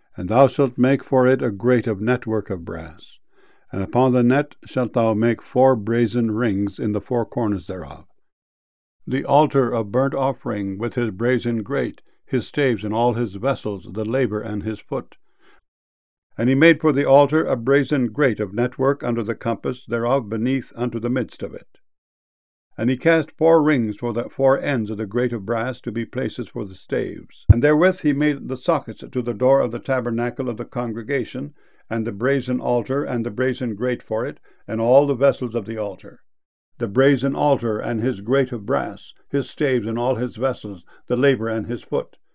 And thou shalt make for it a grate of network of brass. And upon the net shalt thou make 4 brazen rings in the 4 corners thereof. The altar of burnt offering with his brazen grate, his staves and all his vessels, the laver and his foot. And he made for the altar a brazen grate of network under the compass thereof beneath unto the midst of it. And he cast 4 rings for the 4 ends of the grate of brass to be places for the staves. And therewith he made the sockets to the door of the tabernacle of the congregation, and the brazen altar, and the brazen grate for it, and all the vessels of the altar. The brazen altar and his grate of brass, his staves and all his vessels, the laver and his foot,